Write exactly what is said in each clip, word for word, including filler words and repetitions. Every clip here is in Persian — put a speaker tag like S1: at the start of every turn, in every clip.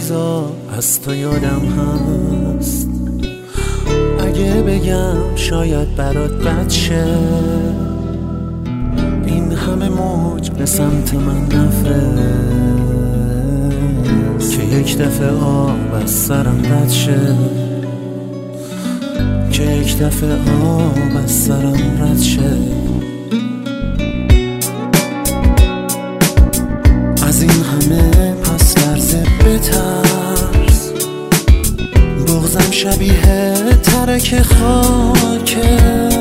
S1: چیزا از تو یادم هست، اگه بگم شاید برات بد شه. این همه موج به سمت من نفرست که یک دفعه آب از سرم رد شه، که یک دفعه آب از سرم رد شه. از این همه پس لرزه بترس، بغضم شبیه ترک خاکه.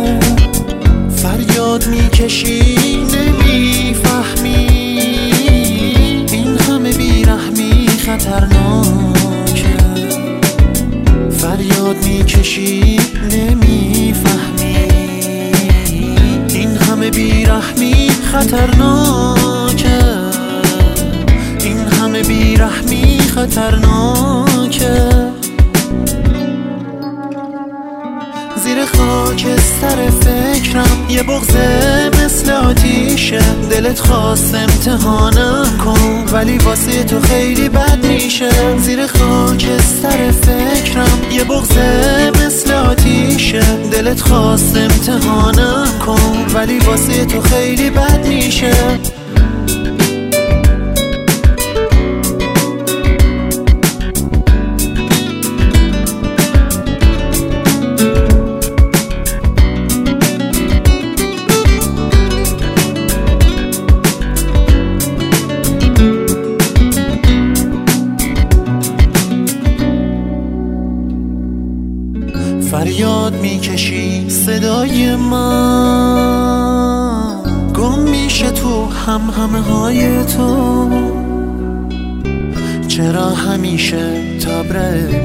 S1: فریاد میکشی نمیفهمی، این همه بیرحمی خطرناکه. فریاد میکشی نمیفهمی، این همه بیرحمی خطرناکه. این همه بیرحمی خطرناکه. زیر خاکستر فکرم یه بغضه مثل آتیشه. دلت خواست امتحانم کن ولی واسه تو خیلی بد میشه. زیر خاکستر فکرم یه بغضه مثل آتیشه. دلت خواست امتحانم کن ولی واسه تو خیلی بد میشه. فریاد میکشی صدای من، گم میشه تو هم همه های تو. چرا همیشه تبرئه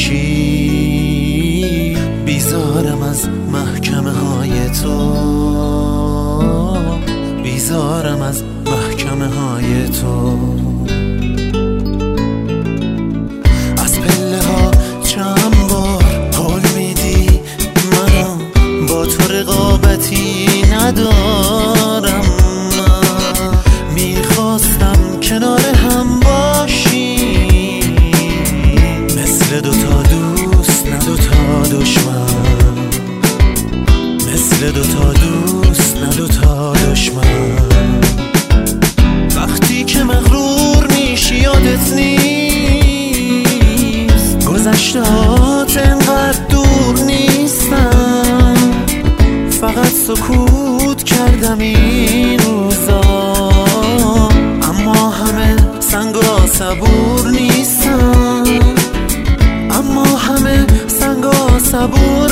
S1: میشی؟ بیزارم از محکمه های تو، بیزارم از محکمه های تو. از پله ها چند بار رقابتی ندارم، میخواستم کنار هم باشی. مثل دوتا دوست نه دوتا دشمن، مثل دوتا دوست نه دوتا دشمن. وقتی که مغرور میشی یادت نیست گذشتهات انقدر دور نیستن. فقط سکوت کردم این روزا، اما همه سنگا صبور نیستن، اما همه سنگا صبور